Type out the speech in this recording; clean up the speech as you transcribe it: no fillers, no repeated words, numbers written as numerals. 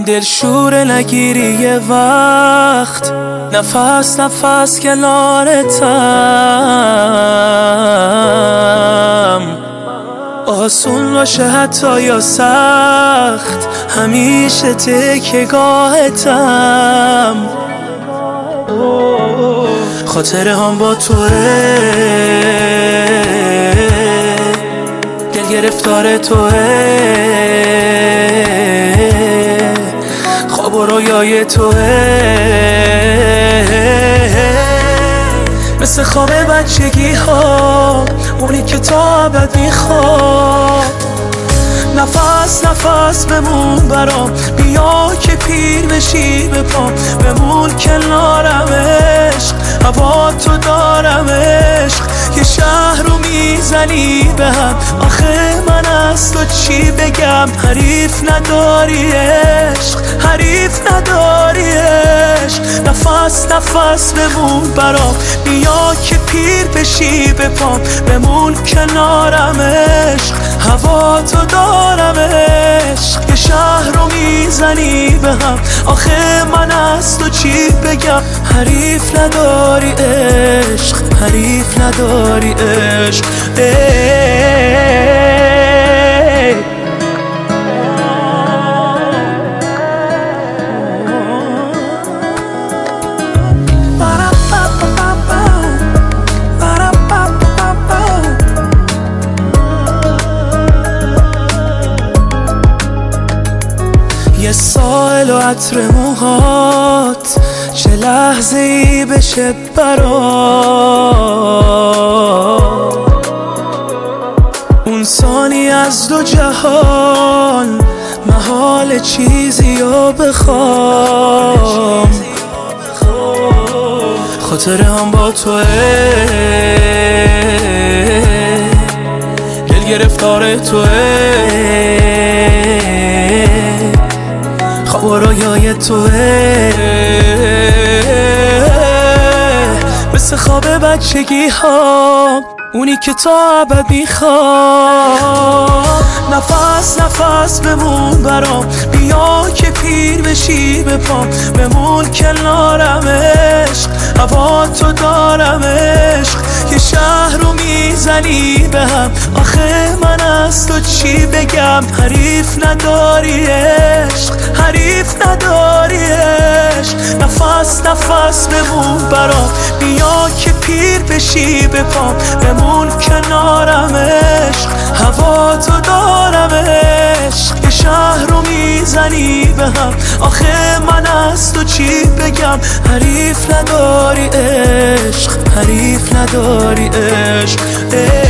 دلشور نگیری یه وقت، نفس نفس کنارتم. آسون باشه حتی یا سخت، همیشه تکیه‌گاهتم. خاطره هم با توه، دل گرفتار توه، خواب و رویای توه، مثل خواب بچگی ها، اونی که تا ابد میخواد. نفس نفس بمون برام، بیا که پیر بشی به پام، بمون کنارم عشق، هوا تو دارم عشق. یه شهر رو میزنی به هم، آخه من از تو چی بگم؟ حریف نداری عشق، حریف نداری عشق. نفس نفس بمون برام، بیا که پیر بشی به پام، بمون کنارم عشق، هوا تو دارم عشق. یه شهر رو میزنی به هم، آخه من از تو چی بگم؟ حریف نداری عشق، حریف نداری عشق. یه سائل و عطر موهات، چه لحظه ای بشه برات. اون ثانی از دو جهان، محال چیزی رو بخوام. خاطره هم با توه، دل گرفتار توه، خواب و رویای توه، مثل خواب بچگی ها، اونی که تا ابد میخواد. نفس نفس بمون برام، بیا که پیر بشی به پام، بمون کنارم عشق، هوا تو دارم عشق. یه شهر رو میزنی به هم، آخه من از تو چی بگم؟ حریف نداری عشق، حریف نداری عشق. نفس نفس بمون برام، بیا که پیر بشی به پام، بمون کنارم عشق، هوا تو دارم عشق. یه شهر رو میزنی به هم، آخه من از تو چی بگم؟ حریف نداری عشق، حریف نداری عشق.